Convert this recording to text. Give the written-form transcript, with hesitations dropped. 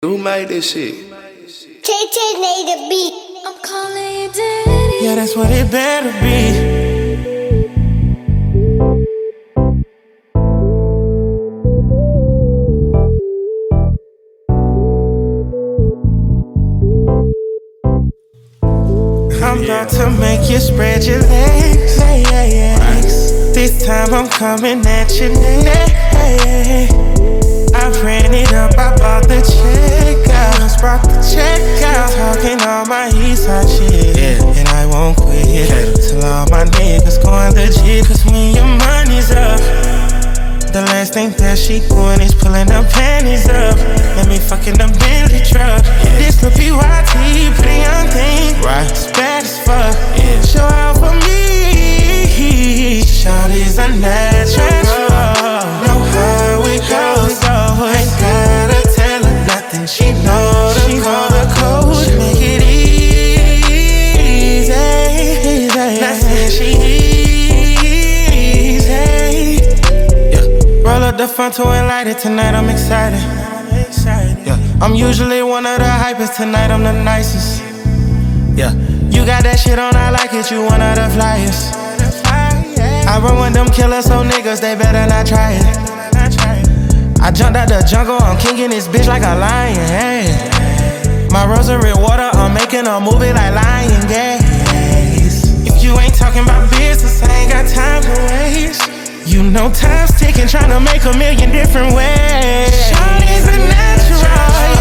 Who made this shit? Tay made the beat. I'm calling you daddy. Yeah, that's what it better be. I'm about to make you spread your legs. This time I'm coming at your neck. I ran it up, I bought the check out. Just brought the check out. Talking all my Eastside shit, and I won't quit till all my niggas going legit. Cause when your money's up, the last thing that she doing is pulling them panties up. Let me fucking the Bentley truck. This the PYT, pretty young thing. It's bad as fuck. Show out for me. Shawty's a natural. Know how it goes. Ain't gotta tell her nothing. She know the code. Make it easy. Not saying she easy. Roll up the front to and light it tonight. I'm excited. I'm usually one of the hypest. Tonight I'm the nicest. You got that shit on, I like it. You one of the flyers. I run with them killers, so niggas, they better not try it. I jumped out the jungle, I'm kicking this bitch like a lion, hey. My rosary water, I'm making a movie like Lion Gaze. If you ain't talking about business, I ain't got time to waste. You know time's ticking, tryna make a million different ways. Shawty's a natural,